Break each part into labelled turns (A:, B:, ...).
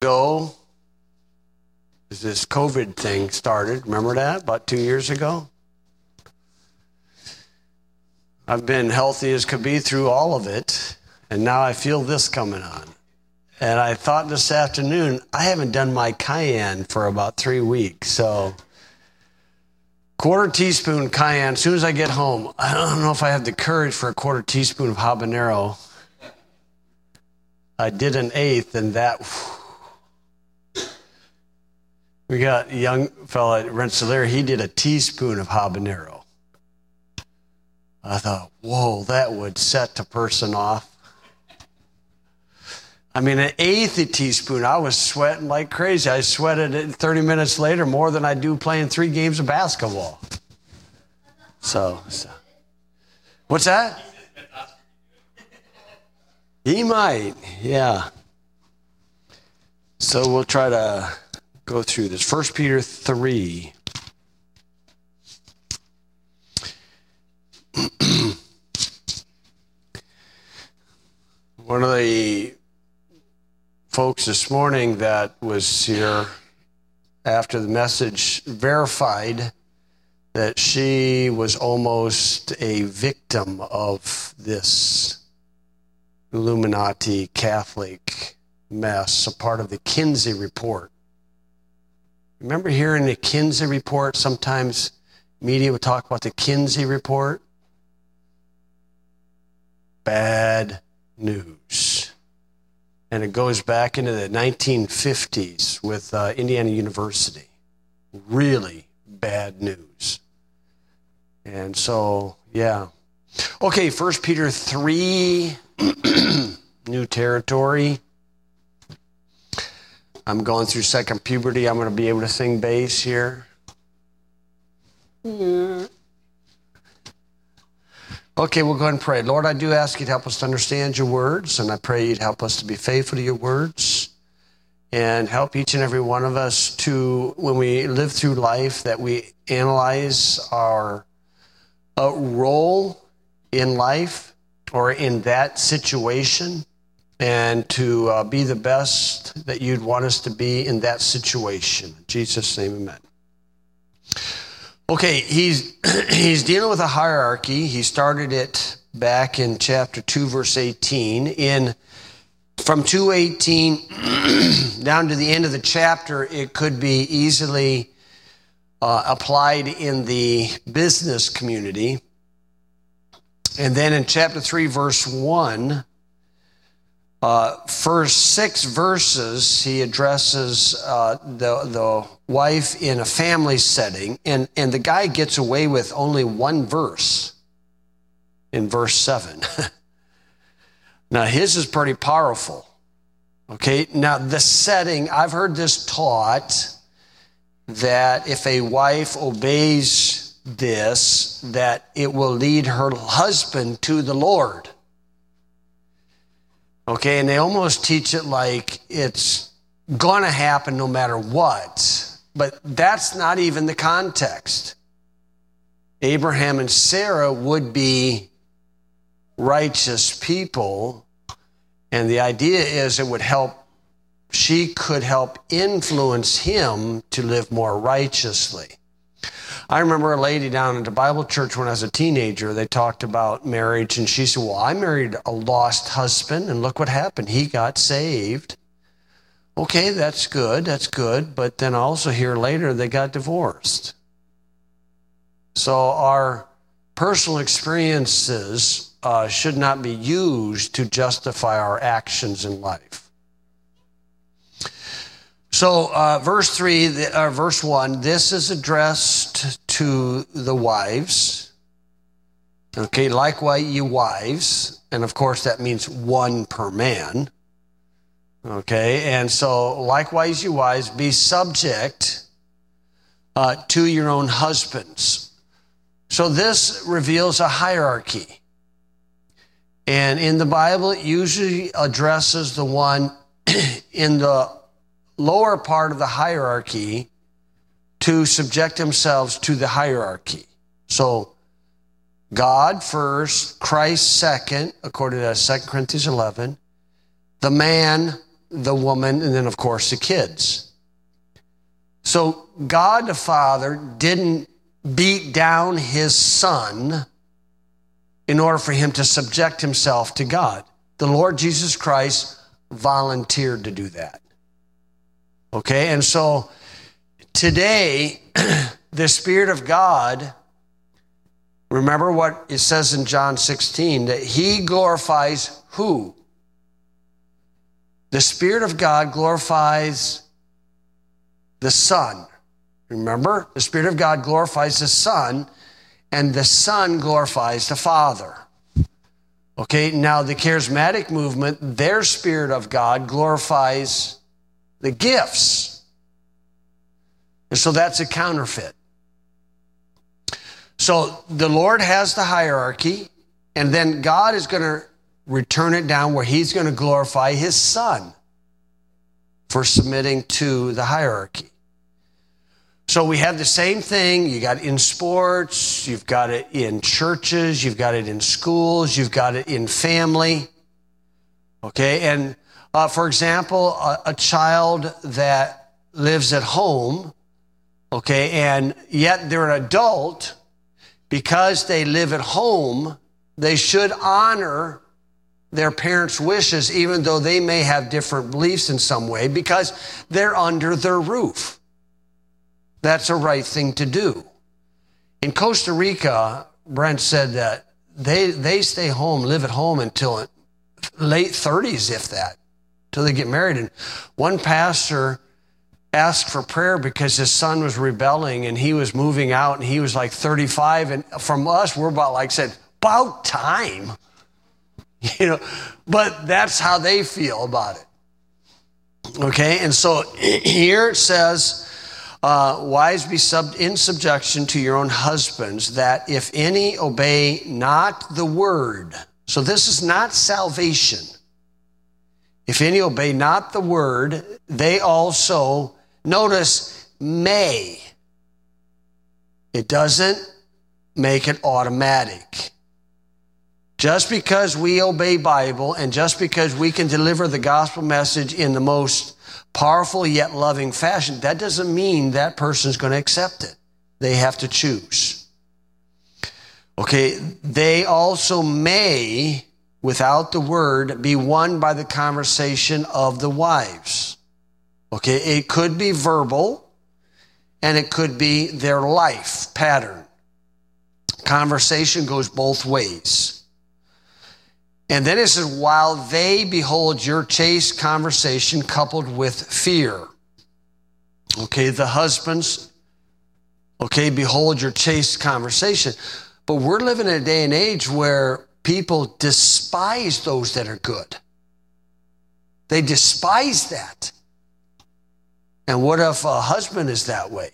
A: ago, this COVID thing started. Remember that? About 2 years ago? I've been healthy as could be through all of it, and now I feel this coming on. And I thought this afternoon, I haven't done my cayenne for about 3 weeks, so quarter teaspoon cayenne. As soon as I get home, I don't know if I have the courage for a quarter teaspoon of habanero. I did an eighth, and that... We got a young fella at Rensselaer, he did a teaspoon of habanero. I thought, whoa, that would set the person off. I mean, an eighth a teaspoon, I was sweating like crazy. I sweated it 30 minutes later more than I do playing 3 games of basketball. So. What's that? He might, yeah. So we'll try to go through this. 1 Peter 3. One of the folks this morning that was here after the message verified that she was almost a victim of this Illuminati Catholic mess, a part of the Kinsey report. Remember hearing the Kinsey report? Sometimes media would talk about the Kinsey report. Bad news. And it goes back into the 1950s with Indiana University. Really bad news. And so, yeah. Okay, 1 Peter 3, new territory. I'm going through second puberty. I'm going to be able to sing bass here. Yeah. Okay, we'll go ahead and pray. Lord, I do ask you to help us to understand your words, and I pray you'd help us to be faithful to your words and help each and every one of us to, when we live through life, that we analyze our role in life or in that situation, and to be the best that you'd want us to be in that situation. In Jesus' name, amen. Okay, he's dealing with a hierarchy. He started it back in chapter 2, verse 18. From 2:18 down to the end of the chapter, it could be easily applied in the business community. And then in chapter 3, verse 1, first 6 verses, he addresses the wife in a family setting, and the guy gets away with only 1 verse in verse 7. Now, his is pretty powerful. Okay, now the setting, I've heard this taught that if a wife obeys this, that it will lead her husband to the Lord. Okay, and they almost teach it like it's going to happen no matter what. But that's not even the context. Abraham and Sarah would be righteous people, and the idea is it would help, she could help influence him to live more righteously. I remember a lady down at the Bible church when I was a teenager, they talked about marriage, and she said, well, I married a lost husband, and look what happened. He got saved. Okay, that's good, but then I also hear later they got divorced. So our personal experiences should not be used to justify our actions in life. So verse 1, this is addressed to the wives. Okay, likewise, you wives, and of course that means 1 per man. Okay, and so likewise, you wives, be subject to your own husbands. So this reveals a hierarchy. And in the Bible, it usually addresses the one in the lower part of the hierarchy to subject themselves to the hierarchy. So God first, Christ second, according to 2 Corinthians 11. The man the woman, and then, of course, the kids. So God the Father didn't beat down his Son in order for him to subject himself to God. The Lord Jesus Christ volunteered to do that. Okay, and so today, the Spirit of God, remember what it says in John 16, that he glorifies who? The Spirit of God glorifies the Son. Remember, the Spirit of God glorifies the Son, and the Son glorifies the Father. Okay, now the charismatic movement, their Spirit of God glorifies the gifts. And so that's a counterfeit. So the Lord has the hierarchy, and then God is going to return it down where he's going to glorify his Son for submitting to the hierarchy. So we have the same thing. You got it in sports, you've got it in churches, you've got it in schools, you've got it in family. Okay, and for example, a child that lives at home, okay, and yet they're an adult, because they live at home, they should honor their parents' wishes, even though they may have different beliefs in some way, because they're under their roof. That's a right thing to do. In Costa Rica, Brent said that they stay home, live at home until late 30s, if that, till they get married. And one pastor asked for prayer because his son was rebelling and he was moving out, and he was like 35. And from us, we're about like said, about time. You know, but that's how they feel about it. Okay, and so here it says, wives, be in subjection to your own husbands, that if any obey not the word. So this is not salvation. If any obey not the word, they also, notice, may. It doesn't make it automatic. Just because we obey Bible and just because we can deliver the gospel message in the most powerful yet loving fashion, that doesn't mean that person's going to accept it. They have to choose. Okay, they also may, without the word, be won by the conversation of the wives. Okay, it could be verbal and it could be their life pattern. Conversation goes both ways. And then it says, while they behold your chaste conversation coupled with fear. Okay, the husbands, okay, behold your chaste conversation. But we're living in a day and age where people despise those that are good. They despise that. And what if a husband is that way?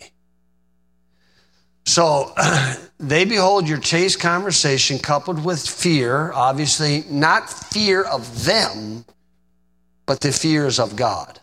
A: So they behold your chaste conversation coupled with fear, obviously not fear of them, but the fears of God.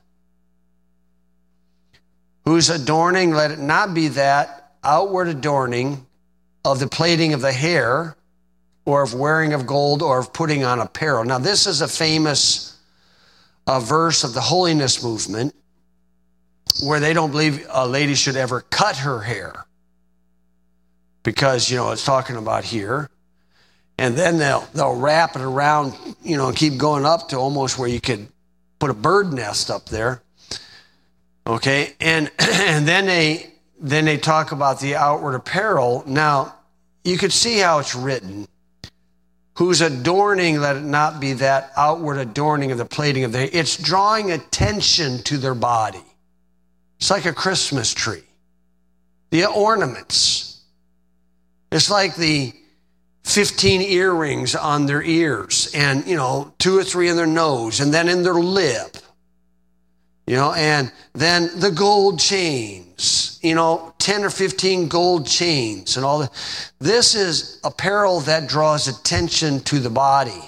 A: Whose adorning, let it not be that outward adorning of the plaiting of the hair, or of wearing of gold, or of putting on apparel. Now this is a famous verse of the holiness movement, where they don't believe a lady should ever cut her hair. Because, you know, it's talking about here. And then they'll wrap it around, you know, and keep going up to almost where you could put a bird nest up there. Okay, and then they talk about the outward apparel. Now, you could see how it's written. Whose adorning, let it not be that outward adorning of the plaiting of the hair. It's drawing attention to their body. It's like a Christmas tree. The ornaments. It's like the 15 earrings on their ears and, you know, 2 or 3 in their nose and then in their lip, you know, and then the gold chains, you know, 10 or 15 gold chains and all that. This is apparel that draws attention to the body.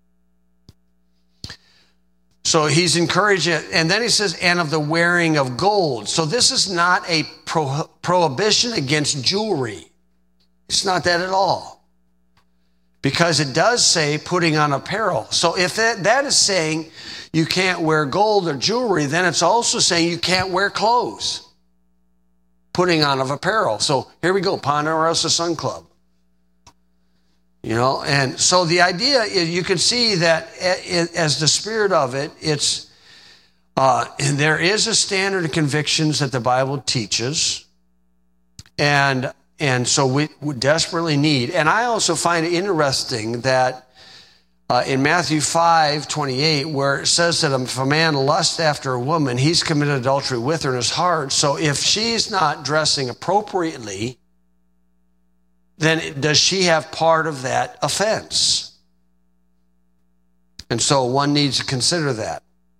A: So he's encouraging it. And then he says, and of the wearing of gold. So this is not a prohibition against jewelry. It's not that at all. Because it does say putting on apparel. So if that is saying you can't wear gold or jewelry, then it's also saying you can't wear clothes, putting on of apparel. So here we go, Ponderosa Sun Club. You know, and so the idea is you can see that as the spirit of it, it's there is a standard of convictions that the Bible teaches, and so we desperately need. And I also find it interesting that in Matthew 5:28, where it says that if a man lusts after a woman, he's committed adultery with her in his heart. So if she's not dressing appropriately, then does she have part of that offense? And so one needs to consider that.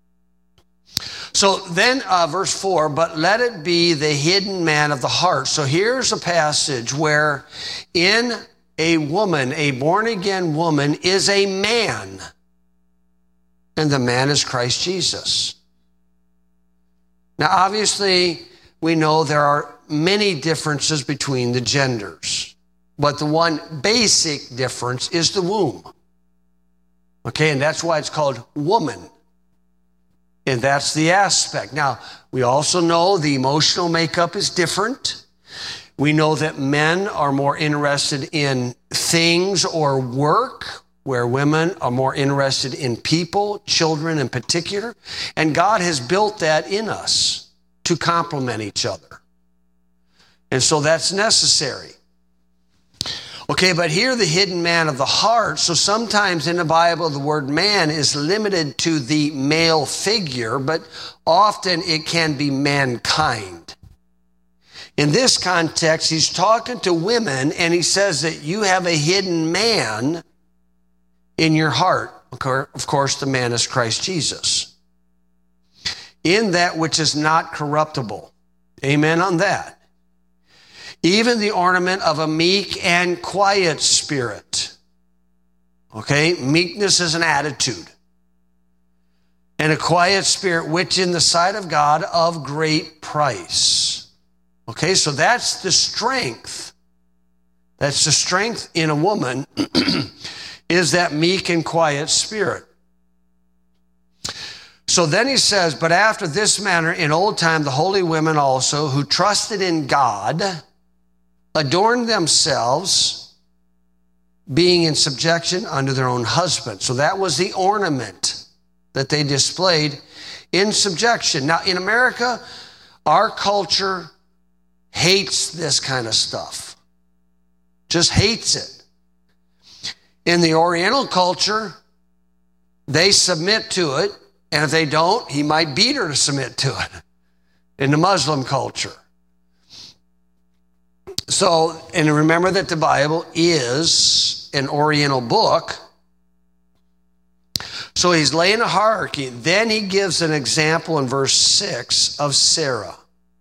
A: So then verse 4, but let it be the hidden man of the heart. So here's a passage where in a woman, a born-again woman, is a man, and the man is Christ Jesus. Now, obviously, we know there are many differences between the genders, but the one basic difference is the womb. Okay, and that's why it's called woman. And that's the aspect. Now, we also know the emotional makeup is different. We know that men are more interested in things or work, where women are more interested in people, children in particular. And God has built that in us to complement each other. And so that's necessary. Okay, but here the hidden man of the heart. So sometimes in the Bible, the word man is limited to the male figure, but often it can be mankind. In this context, he's talking to women, and he says that you have a hidden man in your heart. Of course, the man is Christ Jesus. In that which is not corruptible. Amen on that. Even the ornament of a meek and quiet spirit. Okay, meekness is an attitude. And a quiet spirit, which in the sight of God of great price. Okay, so that's the strength. That's the strength in a woman, is that meek and quiet spirit. So then he says, but after this manner in old time, the holy women also, who trusted in God, adorned themselves, being in subjection unto their own husband. So that was the ornament that they displayed, in subjection. Now, in America, our culture hates this kind of stuff. Just hates it. In the Oriental culture, they submit to it, and if they don't, he might beat her to submit to it. In the Muslim culture. So, and remember that the Bible is an Oriental book. So he's laying a hierarchy. Then he gives an example in verse 6 of Sarah.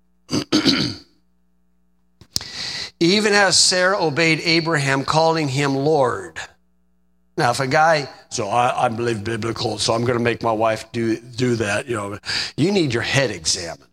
A: Even as Sarah obeyed Abraham, calling him Lord. Now, if a guy, so I believe biblical, so I'm going to make my wife do that, you need your head examined.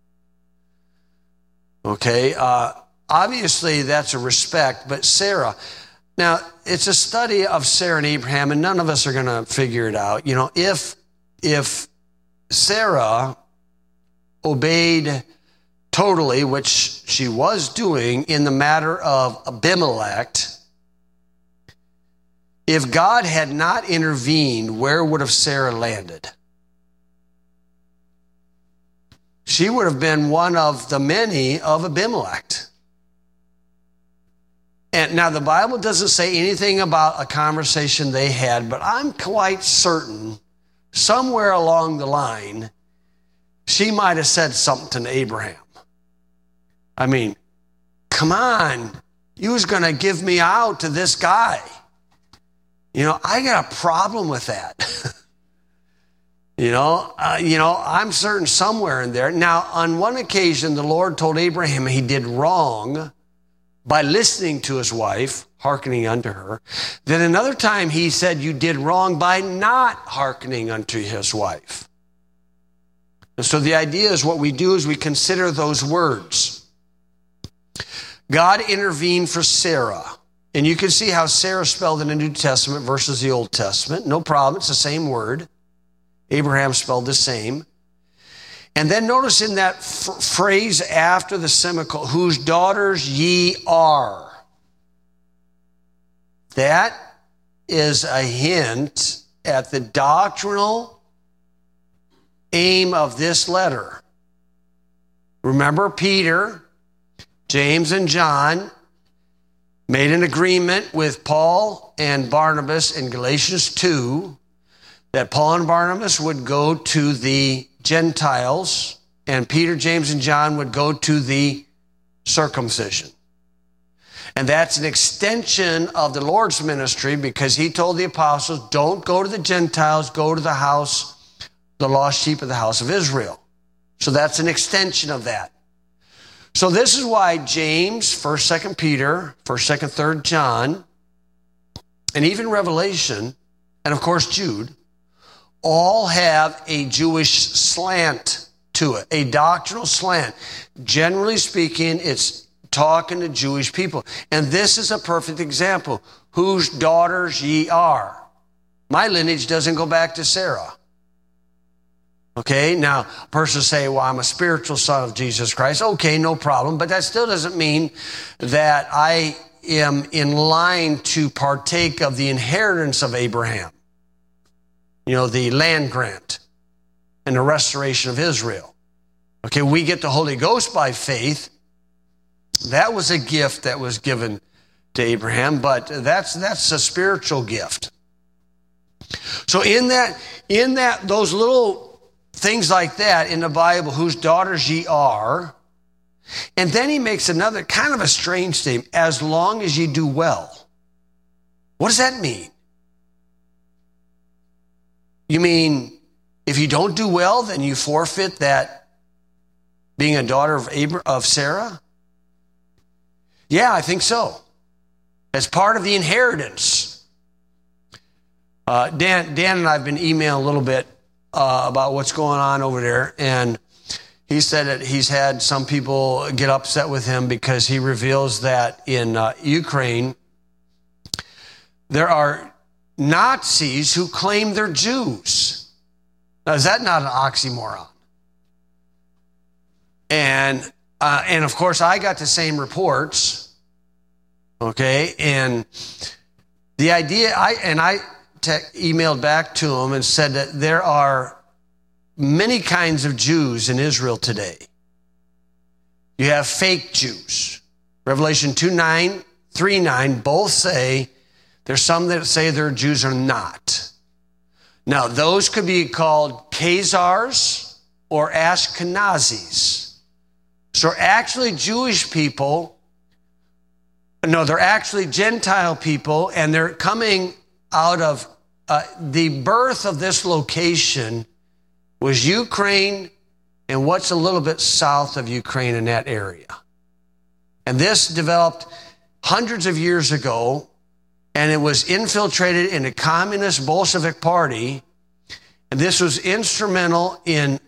A: Okay, obviously, that's a respect, but Sarah, now, it's a study of Sarah and Abraham, and none of us are going to figure it out. If Sarah obeyed totally, which she was doing in the matter of Abimelech, if God had not intervened, where would have Sarah landed? She would have been one of the many of Abimelech. And now the Bible doesn't say anything about a conversation they had, but I'm quite certain somewhere along the line, she might have said something to Abraham. I mean, come on, you was going to give me out to this guy. I got a problem with that. I'm certain somewhere in there. Now, on one occasion, the Lord told Abraham he did wrong by listening to his wife, hearkening unto her. Then another time he said you did wrong by not hearkening unto his wife. And so the idea is what we do is we consider those words. God intervened for Sarah. And you can see how Sarah spelled in the New Testament versus the Old Testament. No problem, it's the same word. Abraham spelled the same. And then notice in that phrase after the semicolon, whose daughters ye are. That is a hint at the doctrinal aim of this letter. Remember, Peter, James, and John made an agreement with Paul and Barnabas in Galatians 2 that Paul and Barnabas would go to the Gentiles and Peter, James, and John would go to the circumcision. And that's an extension of the Lord's ministry because he told the apostles, don't go to the Gentiles, go to the house, the lost sheep of the house of Israel. So that's an extension of that. So this is why James, 1st, 2nd Peter, 1st, 2nd, 3rd John, and even Revelation, and of course Jude, all have a Jewish slant to it, a doctrinal slant. Generally speaking, it's talking to Jewish people. And this is a perfect example. Whose daughters ye are. My lineage doesn't go back to Sarah. Okay, now, a person say, well, I'm a spiritual son of Jesus Christ. Okay, no problem. But that still doesn't mean that I am in line to partake of the inheritance of Abraham. You know, the land grant and the restoration of Israel. Okay, we get the Holy Ghost by faith. That was a gift that was given to Abraham, but that's a spiritual gift. So in that, those little things like that in the Bible, whose daughters ye are. And then he makes another kind of a strange statement, as long as ye do well. What does that mean? You mean if you don't do well, then you forfeit that being a daughter of Sarah? Yeah, I think so. As part of the inheritance. Dan and I have been emailing a little bit about what's going on over there. And he said that he's had some people get upset with him because he reveals that in Ukraine, there are Nazis who claim they're Jews. Now, is that not an oxymoron? And of course, I got the same reports. Okay. And the idea, I emailed back to him and said that there are many kinds of Jews in Israel today. You have fake Jews. Revelation 2:9, 3:9 both say there's some that say they're Jews or not. Now, those could be called Khazars or Ashkenazis. So actually Jewish people, no, they're actually Gentile people, and they're coming out of the birth of this location was Ukraine and what's a little bit south of Ukraine in that area. And this developed hundreds of years ago, and it was infiltrated in the Communist Bolshevik Party. And this was instrumental in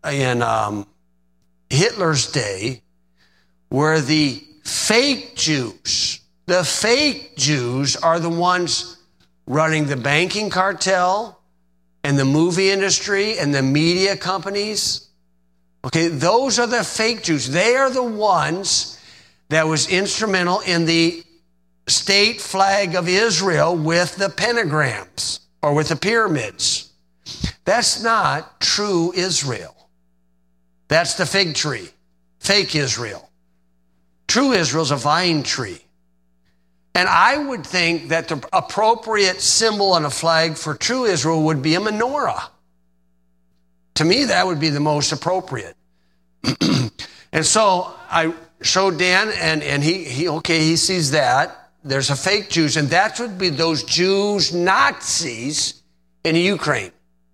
A: Hitler's day, where the fake Jews are the ones running the banking cartel and the movie industry and the media companies. Okay, those are the fake Jews. They are the ones that was instrumental in the state flag of Israel with the pentagrams or with the pyramids. That's not true Israel. That's the fig tree, fake Israel. True Israel is a vine tree. And I would think that the appropriate symbol on a flag for true Israel would be a menorah. To me, that would be the most appropriate. And so I showed Dan, and he sees that. There's a fake Jews, and that would be those Jews, Nazis in Ukraine.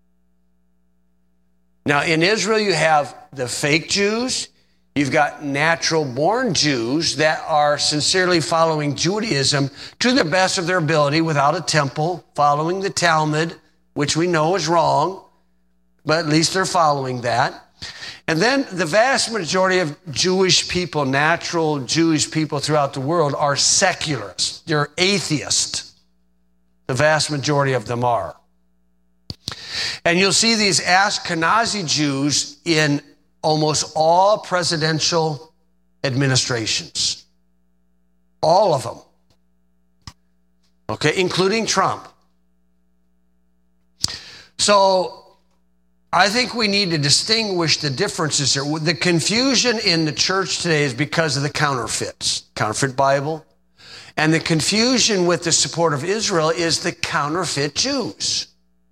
A: Now, in Israel, you have the fake Jews. You've got natural-born Jews that are sincerely following Judaism to the best of their ability without a temple, following the Talmud, which we know is wrong, but at least they're following that. And then the vast majority of Jewish people, natural Jewish people throughout the world, are secularists. They're atheists. The vast majority of them are. And you'll see these Ashkenazi Jews in almost all presidential administrations. All of them. Okay, including Trump. So I think we need to distinguish the differences here. The confusion in the church today is because of the counterfeits. Counterfeit Bible. And the confusion with the support of Israel is the counterfeit Jews.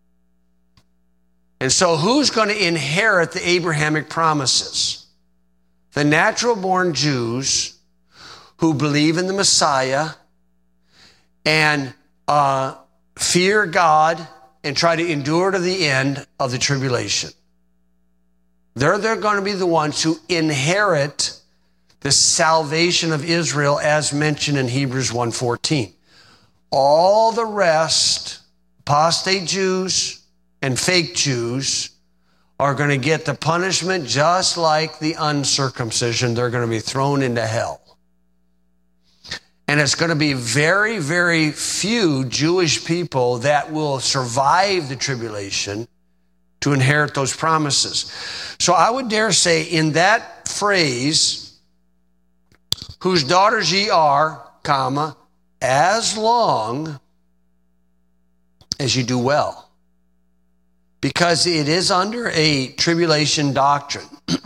A: And so who's going to inherit the Abrahamic promises? The natural-born Jews who believe in the Messiah and fear God and try to endure to the end of the tribulation. They're going to be the ones who inherit the salvation of Israel as mentioned in Hebrews 1:14. All the rest, apostate Jews and fake Jews, are going to get the punishment just like the uncircumcision. They're going to be thrown into hell. And it's going to be very, very few Jewish people that will survive the tribulation to inherit those promises. So I would dare say in that phrase, whose daughters ye are, comma, as long as you do well. Because it is under a tribulation doctrine.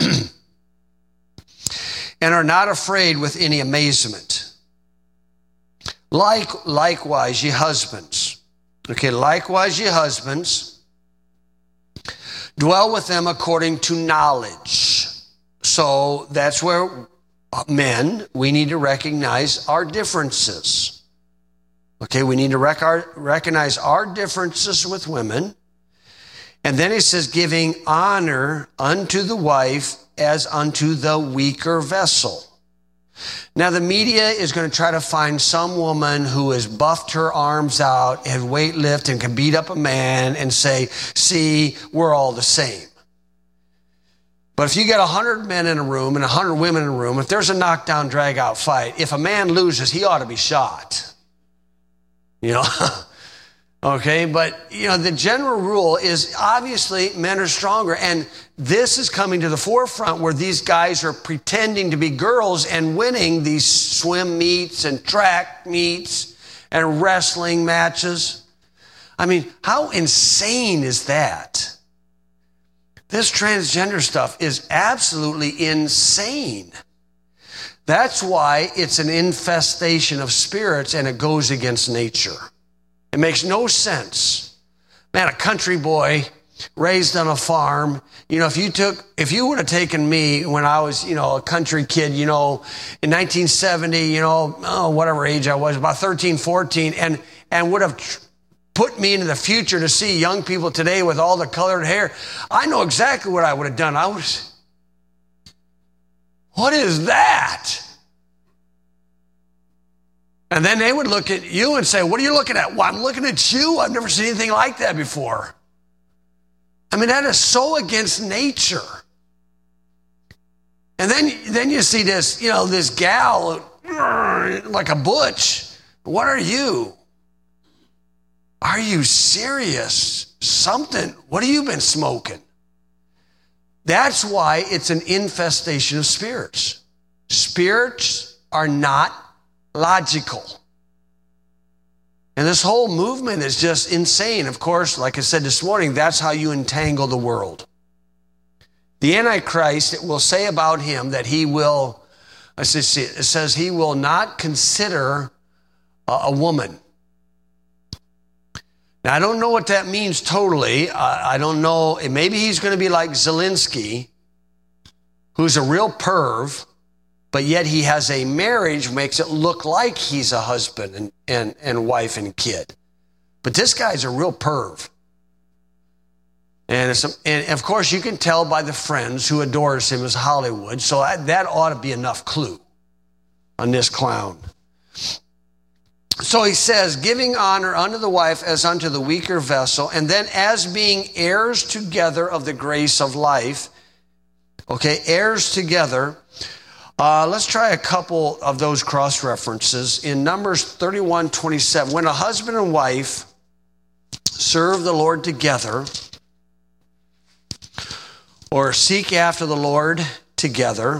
A: And are not afraid with any amazement. Likewise, ye husbands. Okay, likewise, ye husbands, dwell with them according to knowledge. So that's where men, we need to recognize our differences. Okay, we need to recognize our differences with women. And then he says, giving honor unto the wife as unto the weaker vessel. Now, the media is going to try to find some woman who has buffed her arms out and weightlift and can beat up a man and say, see, we're all the same. But if you get 100 men in a room and 100 women in a room, if there's a knockdown, drag-out fight, if a man loses, he ought to be shot. You know? Okay, but, you know, the general rule is obviously men are stronger. And this is coming to the forefront where these guys are pretending to be girls and winning these swim meets and track meets and wrestling matches. I mean, how insane is that? This transgender stuff is absolutely insane. That's why it's an infestation of spirits and it goes against nature. It makes no sense. Man, a country boy raised on a farm, you know, if you would have taken me when I was, you know, a country kid, you know, in 1970, you know, whatever age I was, about 13, 14, and would have put me into the future to see young people today with all the colored hair, I know exactly what I would have done. What is that? And then they would look at you and say, what are you looking at? Well, I'm looking at you. I've never seen anything like that before. I mean, that is so against nature. And then you see this, you know, this gal like a butch. What are you? Are you serious? Something. What have you been smoking? That's why it's an infestation of spirits. Spirits are not logical. And this whole movement is just insane. Of course, like I said this morning, that's how you entangle the world. The Antichrist, it will say about him that he will, it says he will not consider a woman. Now, I don't know what that means totally. I don't know. Maybe he's going to be like Zelensky, who's a real perv, but yet he has a marriage, makes it look like he's a husband and wife and kid. But this guy's a real perv. And of course, you can tell by the friends who adores him as Hollywood, so that ought to be enough clue on this clown. So he says, giving honor unto the wife as unto the weaker vessel, and then as being heirs together of the grace of life. Okay, heirs together. Let's try a couple of those cross-references. In Numbers 31:27, when a husband and wife serve the Lord together, or seek after the Lord together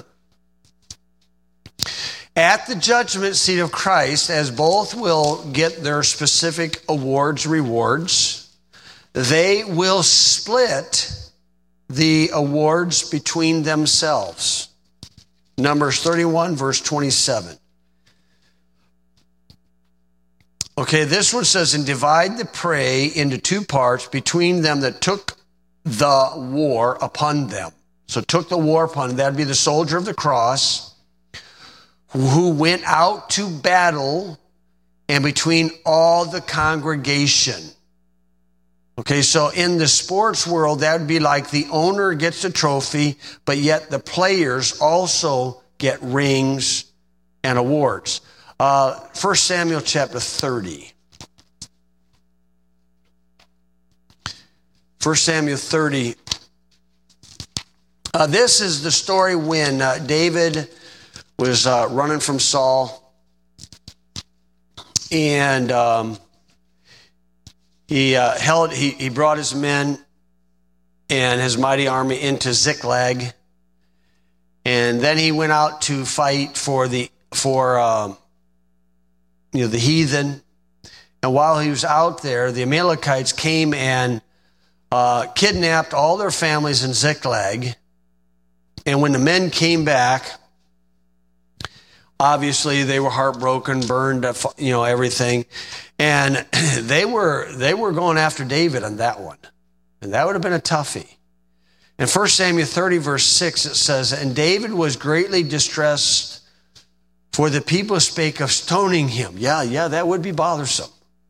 A: at the judgment seat of Christ, as both will get their specific rewards. They will split the awards between themselves. Numbers 31, verse 27. Okay, this one says, and divide the prey into two parts between them that took the war upon them. So took the war upon them. That'd be the soldier of the cross who went out to battle, and between all the congregation. Okay, so in the sports world, that would be like the owner gets the trophy, but yet the players also get rings and awards. 1 Samuel chapter 30. 1 Samuel 30. This is the story when David was running from Saul, and he brought his men and his mighty army into Ziklag, and then he went out to fight for the heathen. And while he was out there, the Amalekites came and kidnapped all their families in Ziklag. And when the men came back, obviously they were heartbroken, burned, everything. And they were going after David on that one. And that would have been a toughie. In 1 Samuel 30, verse 6, it says, and David was greatly distressed, for the people spake of stoning him. Yeah, that would be bothersome.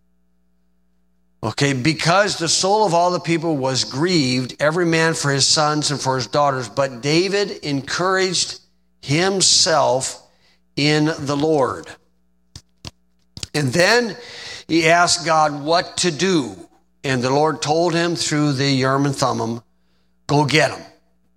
A: Okay, because the soul of all the people was grieved, every man for his sons and for his daughters. But David encouraged himself in the Lord. And then he asked God what to do. And the Lord told him through the Urim and Thummim, go get him.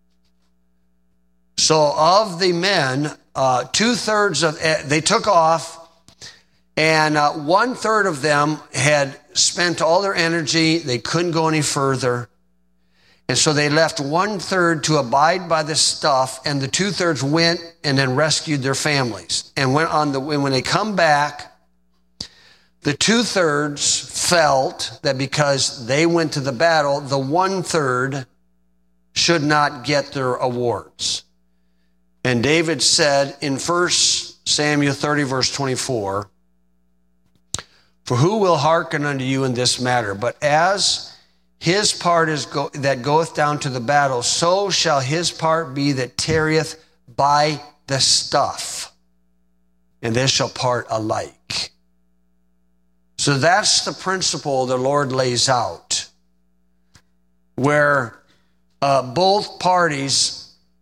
A: So of the men, 2/3 of they took off, and 1/3 of them had spent all their energy. They couldn't go any further. And so they left 1/3 to abide by the stuff, and the 2/3 went and then rescued their families. And when they come back, the 2/3 felt that because they went to the battle, the 1/3 should not get their awards. And David said in 1 Samuel 30, verse 24, for who will hearken unto you in this matter? But as his part is that goeth down to the battle, so shall his part be that tarrieth by the stuff, and they shall part alike. So that's the principle the Lord lays out, where both parties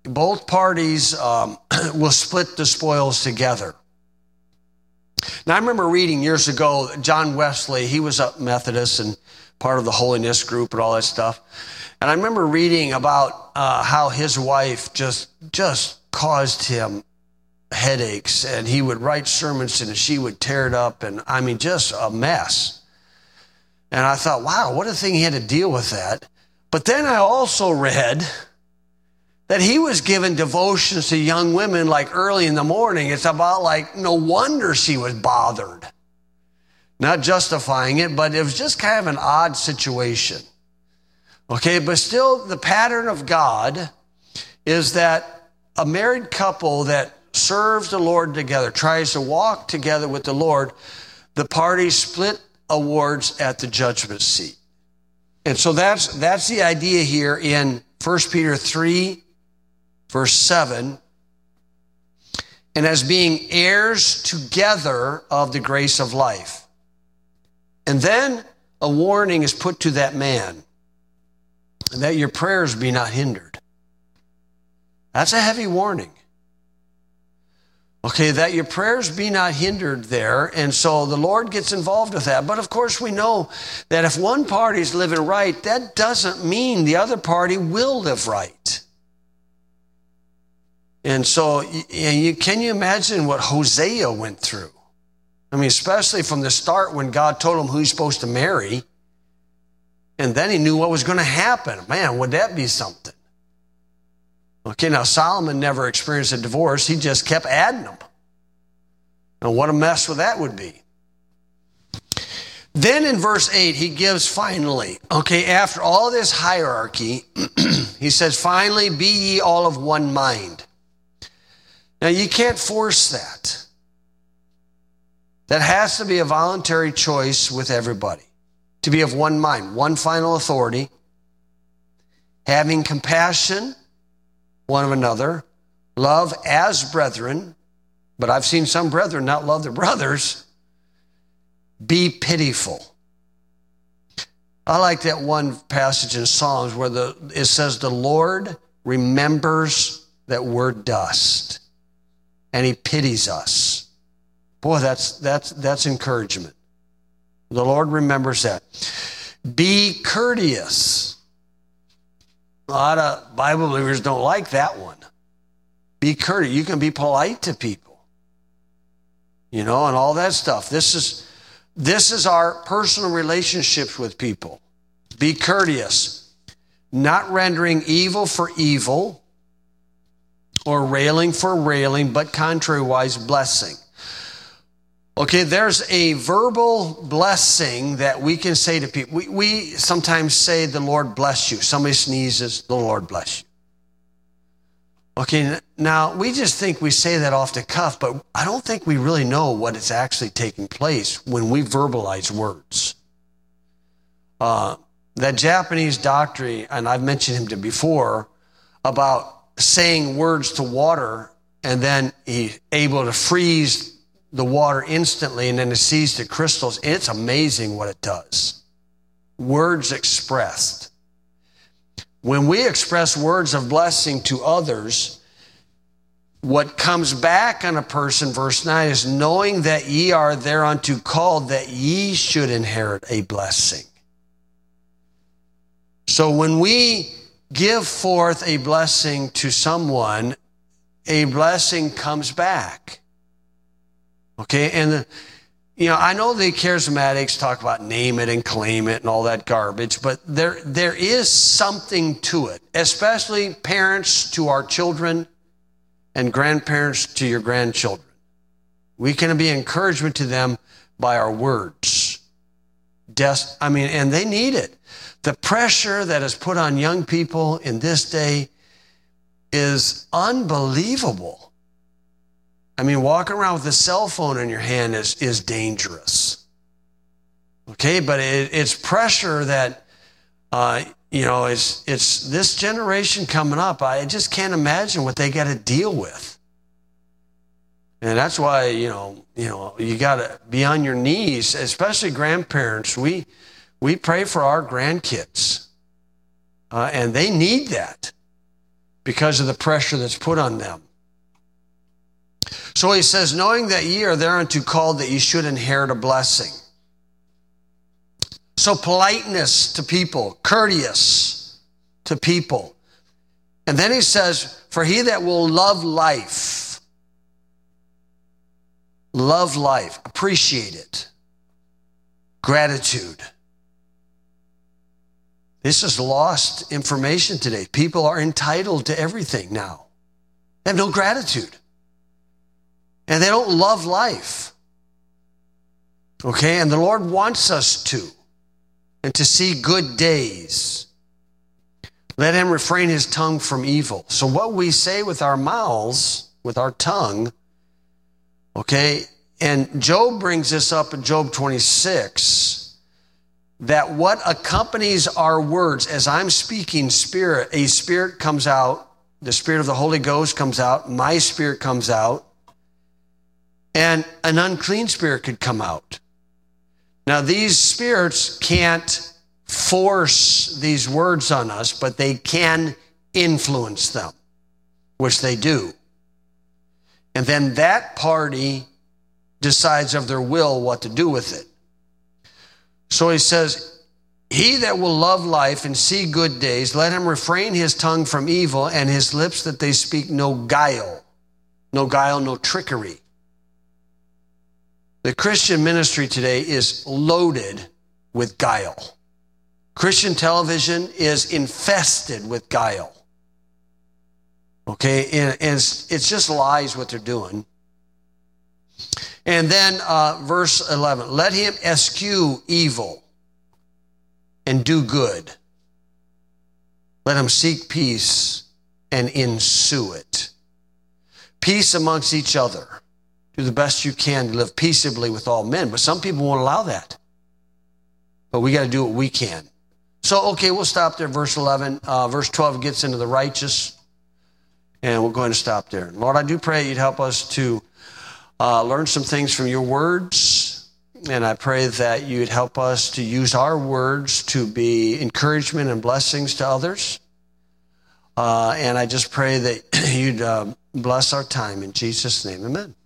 A: will split the spoils together. Now, I remember reading years ago, John Wesley, he was a Methodist and part of the holiness group and all that stuff. And I remember reading about how his wife just caused him headaches, and he would write sermons and she would tear it up, and I mean, just a mess. And I thought, wow, what a thing he had to deal with that. But then I also read that he was giving devotions to young women like early in the morning. It's about like, no wonder she was bothered. Not justifying it, but it was just kind of an odd situation. Okay, but still the pattern of God is that a married couple that serves the Lord together, tries to walk together with the Lord, the parties split awards at the judgment seat. And so that's the idea here in 1 Peter 3, verse 7, and as being heirs together of the grace of life. And then a warning is put to that man, that your prayers be not hindered. That's a heavy warning. Okay, that your prayers be not hindered there. And so the Lord gets involved with that. But of course we know that if one party is living right, that doesn't mean the other party will live right. And so can you imagine what Hosea went through? I mean, especially from the start when God told him who he's supposed to marry. And then he knew what was going to happen. Man, would that be something? Okay, now Solomon never experienced a divorce. He just kept adding them. And what a mess that would be. Then in verse 8, he gives finally, okay, after all this hierarchy, he says, finally, be ye all of one mind. Now, you can't force that. That has to be a voluntary choice with everybody. To be of one mind, one final authority, having compassion one of another, love as brethren, but I've seen some brethren not love their brothers. Be pitiful. I like that one passage in Psalms where it says, the Lord remembers that we're dust, and he pities us. Boy, that's encouragement. The Lord remembers that. Be courteous. A lot of Bible believers don't like that one. Be courteous. You can be polite to people, and all that stuff. This is our personal relationships with people. Be courteous, not rendering evil for evil or railing for railing, but contrariwise blessing. Okay, there's a verbal blessing that we can say to people. We sometimes say, the Lord bless you. Somebody sneezes, the Lord bless you. Okay, now we just think we say that off the cuff, but I don't think we really know what is actually taking place when we verbalize words. That Japanese doctor, and I've mentioned him to before, about saying words to water, and then he's able to freeze the water instantly, and then it sees the crystals. It's amazing what it does. Words expressed. When we express words of blessing to others, what comes back on a person, verse 9, is knowing that ye are thereunto called, that ye should inherit a blessing. So when we give forth a blessing to someone, a blessing comes back. Okay, and I know the charismatics talk about name it and claim it and all that garbage, but there is something to it, especially parents to our children and grandparents to your grandchildren. We can be encouragement to them by our words. And they need it. The pressure that is put on young people in this day is unbelievable. Walking around with a cell phone in your hand is dangerous. Okay, but it's pressure that, it's this generation coming up. I just can't imagine what they got to deal with. And that's why, you got to be on your knees, especially grandparents. We pray for our grandkids, and they need that because of the pressure that's put on them. So he says, knowing that ye are thereunto called, that ye should inherit a blessing. So politeness to people, courteous to people. And then he says, for he that will love life, appreciate it, gratitude. This is lost information today. People are entitled to everything now. They have no gratitude. And they don't love life. Okay, and the Lord wants us to. And to see good days. Let him refrain his tongue from evil. So what we say with our mouths, with our tongue, okay, and Job brings this up in Job 26, that what accompanies our words, as I'm speaking spirit, a spirit comes out, the spirit of the Holy Ghost comes out, my spirit comes out, and an unclean spirit could come out. Now, these spirits can't force these words on us, but they can influence them, which they do. And then that party decides of their will what to do with it. So he says, he that will love life and see good days, let him refrain his tongue from evil, and his lips that they speak no guile. No guile, no trickery. The Christian ministry today is loaded with guile. Christian television is infested with guile. Okay, and it's just lies what they're doing. And then verse 11, let him eschew evil and do good. Let him seek peace and ensue it. Peace amongst each other. Do the best you can to live peaceably with all men. But some people won't allow that. But we got to do what we can. So, okay, we'll stop there. Verse 11. Verse 12 gets into the righteous. And we're going to stop there. Lord, I do pray you'd help us to learn some things from your words. And I pray that you'd help us to use our words to be encouragement and blessings to others. And I just pray that you'd bless our time. In Jesus' name, amen.